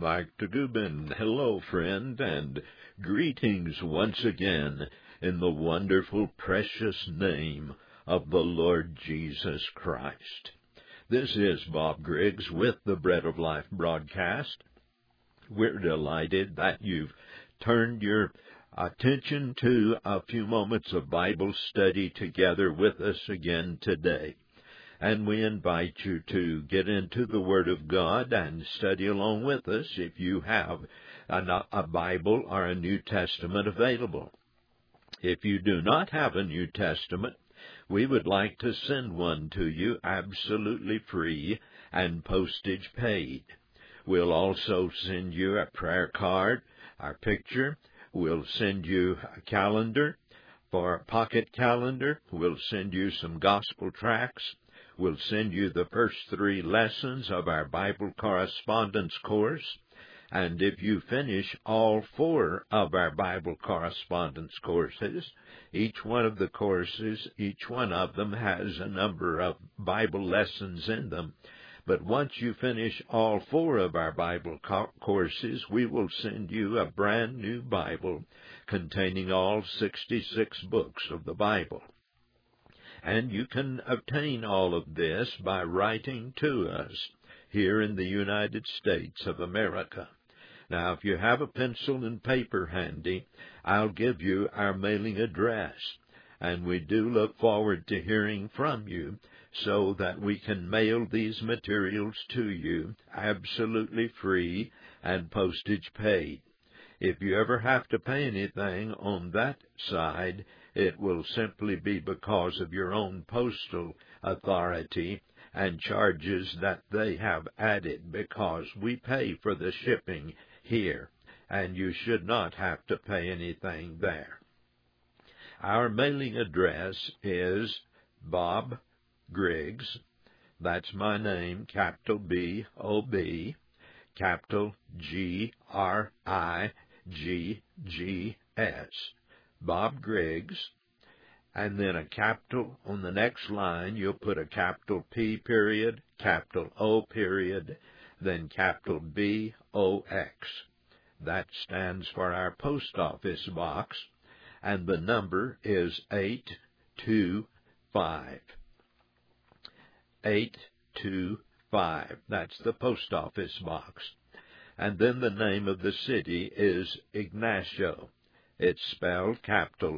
Mike Dagubin. Hello, friend, and greetings once again in the wonderful, precious name of the Lord Jesus Christ. This is Bob Griggs with the Bread of Life broadcast. We're delighted that you've turned your attention to a few moments of Bible study together with us again today. And we invite you to get into the Word of God and study along with us if you have a Bible or a New Testament available. If you do not have a New Testament, we would like to send one to you absolutely free and postage paid. We'll also send you a prayer card, our picture. We'll send you a calendar for a pocket calendar. We'll send you some gospel tracts. We'll send you the first 3 lessons of our Bible correspondence course. And if you finish all 4 of our Bible correspondence courses, each one of the courses, each one of them has a number of Bible lessons in them. But once you finish all 4 of our Bible courses, we will send you a brand new Bible containing all 66 books of the Bible. And you can obtain all of this by writing to us here in the United States of America. Now, if you have a pencil and paper handy, I'll give you our mailing address. And we do look forward to hearing from you so that we can mail these materials to you absolutely free and postage paid. If you ever have to pay anything on that side, it will simply be because of your own postal authority and charges that they have added, because we pay for the shipping here, and you should not have to pay anything there. Our mailing address is Bob Griggs. That's my name, capital B-O-B, capital G-R-I-G-G-S. Bob Griggs, and then a capital on the next line. You'll put a capital P period, capital O period, then capital B-O-X. That stands for our post office box, and the number is 825. 825. That's the post office box. And then the name of the city is Ignacio. It's spelled capital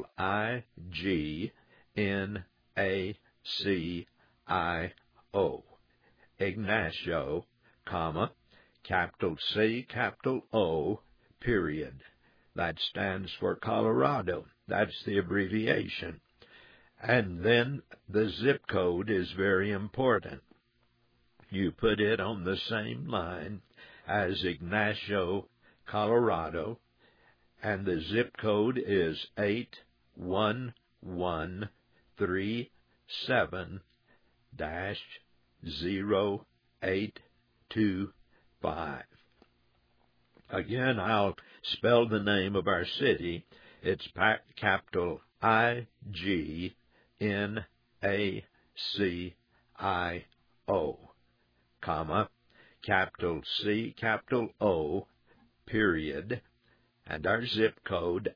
I-G-N-A-C-I-O. Ignacio, comma, capital C, capital O, period. That stands for Colorado. That's the abbreviation. And then the zip code is very important. You put it on the same line as Ignacio, Colorado, and the zip code is 81137-0825. Again, I'll spell the name of our city. It's capital I-G-N-A-C-I-O, comma, capital C, capital O, period, and our zip code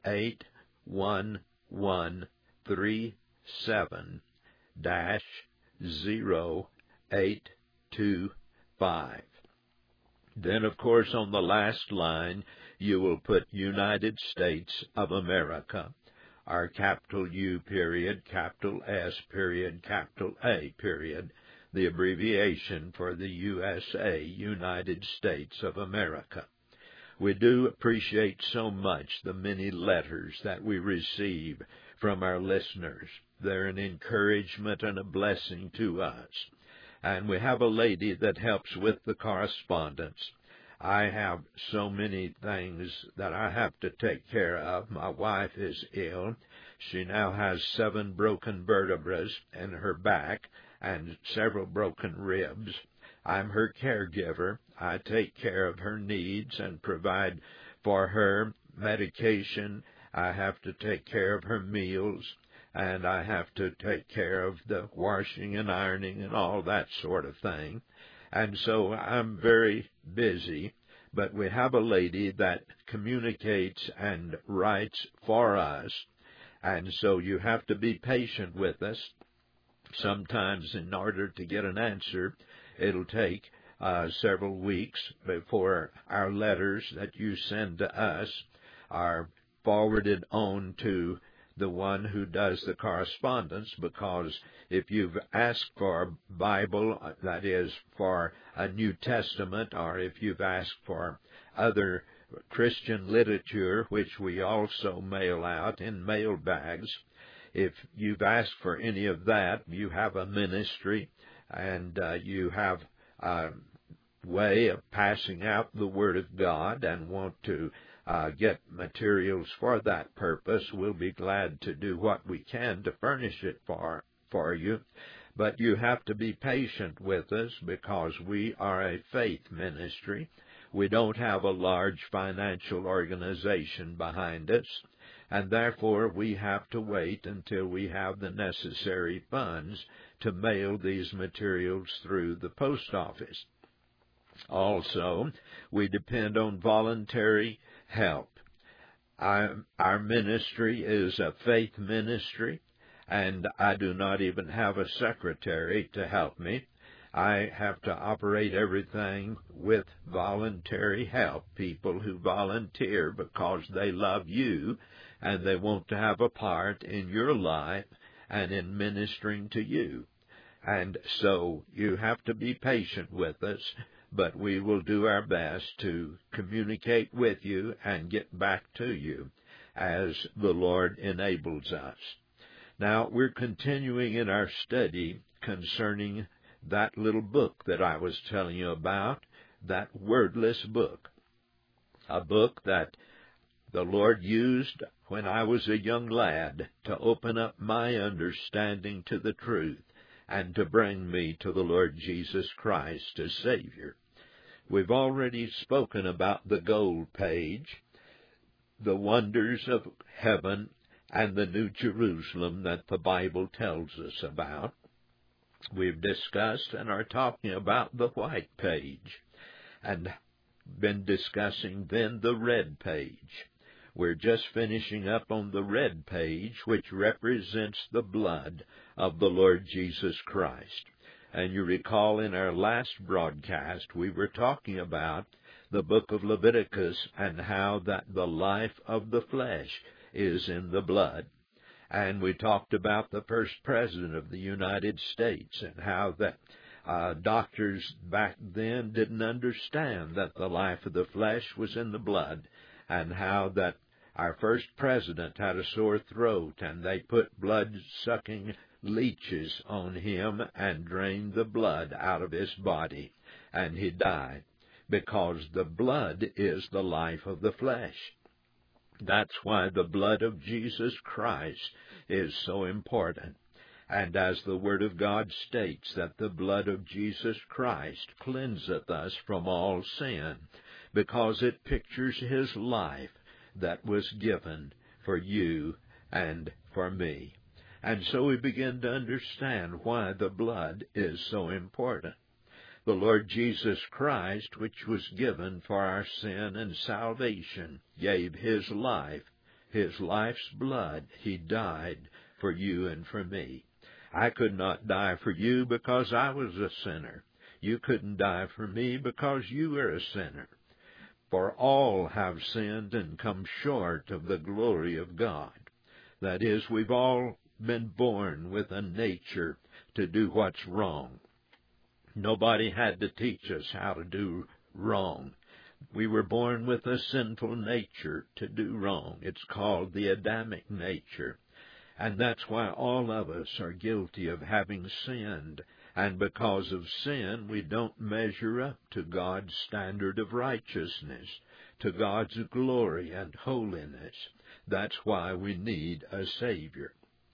81137-0825. Then, of course, on the last line, you will put United States of America, our capital U period, capital S period, capital A period, the abbreviation for the USA, United States of America. We do appreciate so much the many letters that we receive from our listeners. They're an encouragement and a blessing to us. And we have a lady that helps with the correspondence. I have so many things that I have to take care of. My wife is ill. She now has 7 broken vertebrae in her back and several broken ribs. I'm her caregiver. I take care of her needs and provide for her medication. I have to take care of her meals, and I have to take care of the washing and ironing and all that sort of thing. And so I'm very busy, but we have a lady that communicates and writes for us, and so you have to be patient with us. Sometimes in order to get an answer, it'll take several weeks before our letters that you send to us are forwarded on to the one who does the correspondence, because if you've asked for a Bible, that is, for a New Testament, or if you've asked for other Christian literature, which we also mail out in mail bags, if you've asked for any of that, you have a ministry and you have a way of passing out the Word of God and want to get materials for that purpose, we'll be glad to do what we can to furnish it for you. But you have to be patient with us, because we are a faith ministry. We don't have a large financial organization behind us, and therefore we have to wait until we have the necessary funds to mail these materials through the post office. Also, we depend on voluntary help. Our ministry is a faith ministry, and I do not even have a secretary to help me. I have to operate everything with voluntary help, people who volunteer because they love you and they want to have a part in your life and in ministering to you. And so you have to be patient with us, but we will do our best to communicate with you and get back to you as the Lord enables us. Now, we're continuing in our study concerning that little book that I was telling you about, that wordless book, a book that the Lord used when I was a young lad to open up my understanding to the truth and to bring me to the Lord Jesus Christ as Savior. We've already spoken about the gold page, the wonders of heaven, and the New Jerusalem that the Bible tells us about. We've discussed and are talking about the white page, and been discussing then the red page. We're just finishing up on the red page, which represents the blood of the Lord Jesus Christ. And you recall in our last broadcast, we were talking about the book of Leviticus and how that the life of the flesh is in the blood. And we talked about the first president of the United States and how that doctors back then didn't understand that the life of the flesh was in the blood, and how that our first president had a sore throat and they put blood-sucking leeches on him and drained the blood out of his body, and he died, because the blood is the life of the flesh. That's why the blood of Jesus Christ is so important. And as the Word of God states, that the blood of Jesus Christ cleanseth us from all sin, because it pictures His life that was given for you and for me. And so we begin to understand why the blood is so important. The Lord Jesus Christ, which was given for our sin and salvation, gave His life, His life's blood. He died for you and for me. I could not die for you because I was a sinner. You couldn't die for me because you were a sinner. For all have sinned and come short of the glory of God. That is, we've all been born with a nature to do what's wrong. Nobody had to teach us how to do wrong. We were born with a sinful nature to do wrong. It's called the Adamic nature. And that's why all of us are guilty of having sinned. And because of sin, we don't measure up to God's standard of righteousness, to God's glory and holiness. That's why we need a Savior.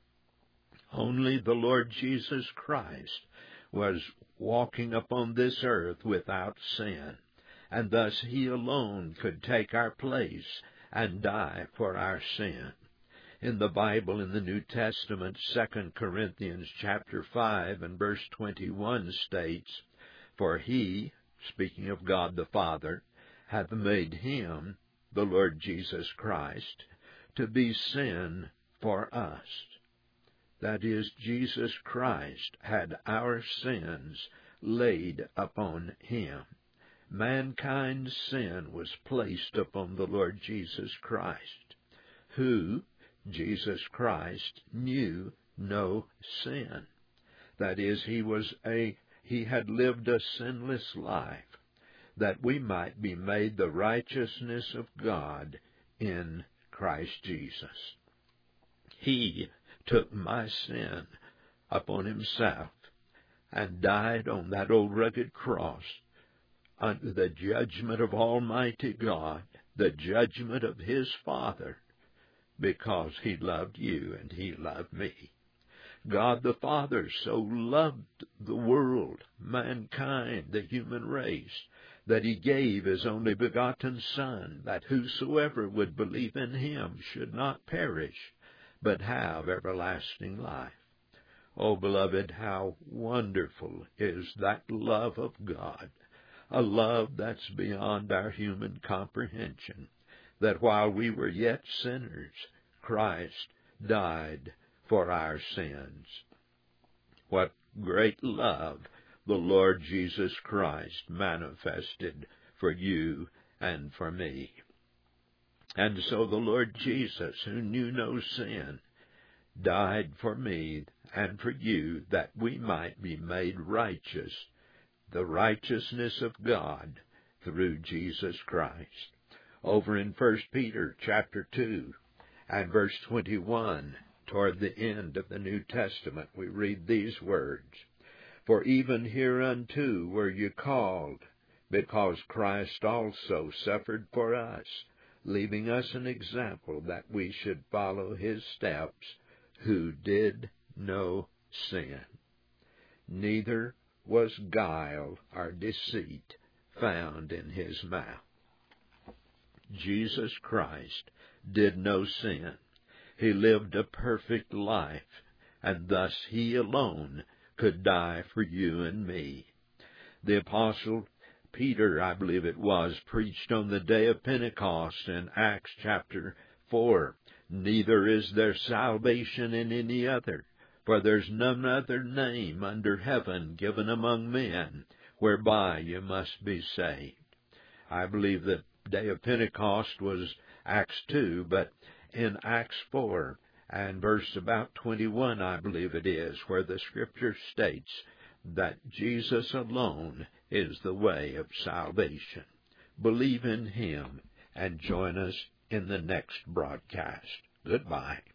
Only the Lord Jesus Christ was walking upon this earth without sin, and thus He alone could take our place and die for our sin. In the Bible, in the New Testament, 2 Corinthians chapter 5 and verse 21 states, "For He," speaking of God the Father, hath made him, the Lord Jesus Christ, to be sin for us. That is, Jesus Christ had our sins laid upon him. Mankind's sin was placed upon the Lord Jesus Christ, who, Jesus Christ, knew no sin. That is, he had lived a sinless life, that we might be made the righteousness of God in Christ Jesus. He took my sin upon himself and died on that old rugged cross under the judgment of Almighty God, the judgment of his Father, because he loved you and he loved me. God the Father so loved the world, mankind, the human race, that he gave his only begotten Son, that whosoever would believe in him should not perish, but have everlasting life. Oh, beloved, how wonderful is that love of God, a love that's beyond our human comprehension, that while we were yet sinners, Christ died for our sins. What great love the Lord Jesus Christ manifested for you and for me. And so the Lord Jesus, who knew no sin, died for me and for you, that we might be made righteous, the righteousness of God through Jesus Christ. Over in 1 Peter chapter 2 and verse 21, toward the end of the New Testament, we read these words, "For even hereunto were you called, because Christ also suffered for us, leaving us an example that we should follow his steps, who did no sin. Neither was guile or deceit found in his mouth." Jesus Christ did no sin. He lived a perfect life, and thus he alone could die for you and me. The Apostle Peter, I believe it was, preached on the day of Pentecost in Acts chapter 4. "Neither is there salvation in any other, for there's none other name under heaven given among men whereby you must be saved." I believe the day of Pentecost was Acts 2, but in Acts 4 and verse about 21, I believe it is, where the Scripture states that Jesus alone is the way of salvation. Believe in him and join us in the next broadcast. Goodbye.